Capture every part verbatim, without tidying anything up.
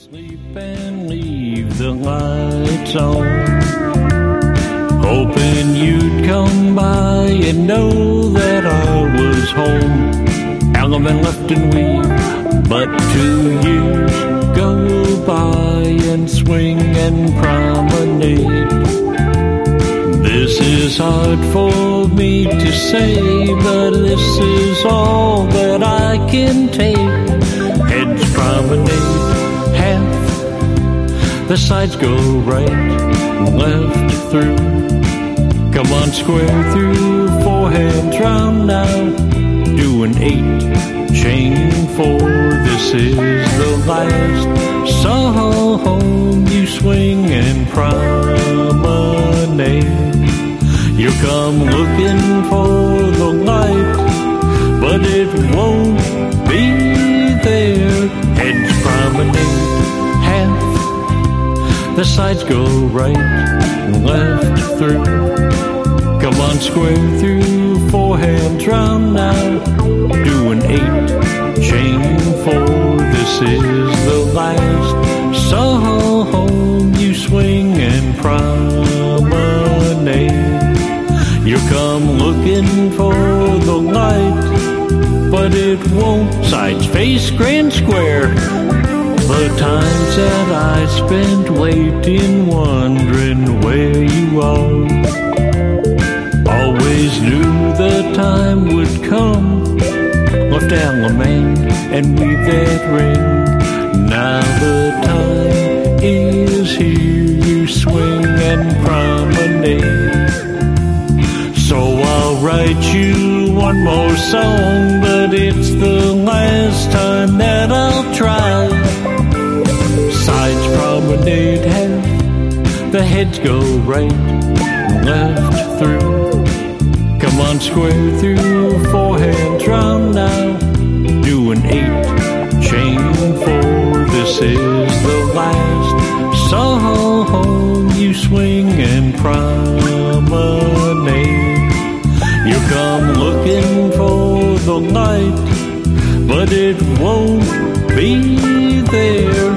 Sleep and leave the lights on, hoping you'd come by and know that I was home. Element left and weave, but two years go by and swing and promenade. This is hard for me to say, but this is all that I can take. Heads promenade, half the sides go right, left through. Come on, square through, four hands round now. Do an eight, chain four. This is the last song. You swing and promenade. You come looking for the light, but it won't be there. Heads promenade, half the sides go right, left through. Come on, square through, four hands round now. Do an eight, chain four. This is the last song. You swing and promenade. You come looking for the light, but it won't. Sides face grand square. The times that I spent waiting, wondering where you are. Always knew the time would come. Left Alamein and weave that ring. Now the time is here. You swing and promenade. So I'll write you one more song, but it's the last time that I'll try. Sides promenade, half the heads go right, left through. Come on, square through, four hands round now. Do an eight, chain four. This is the last song. You swing and promenade. You come looking for the light, but it won't be there.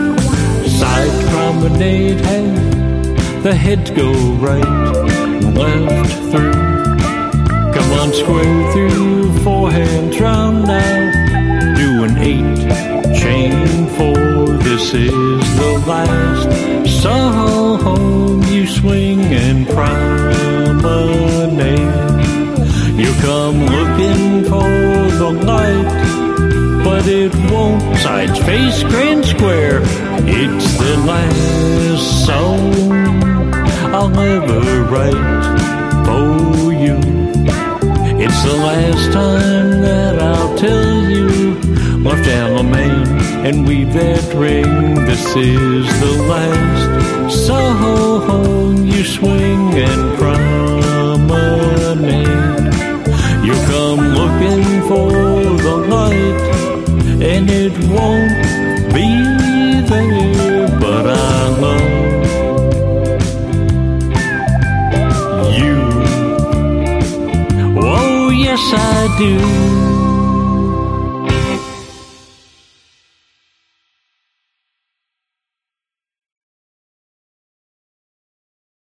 Side promenade, half the heads go right, left through. Come on, square through, four hands round now. Do an eight, chain four. This is the last song. You swing and promenade. You come looking for the light, but it won't. Sides face grand square. It's the last song I'll ever write for you. It's the last time that I'll tell you. Left Alamein and weave that ring. This is the last song. You swing and promenade. You come looking for the light, and it won't be there, but I love you. Oh, yes, I do.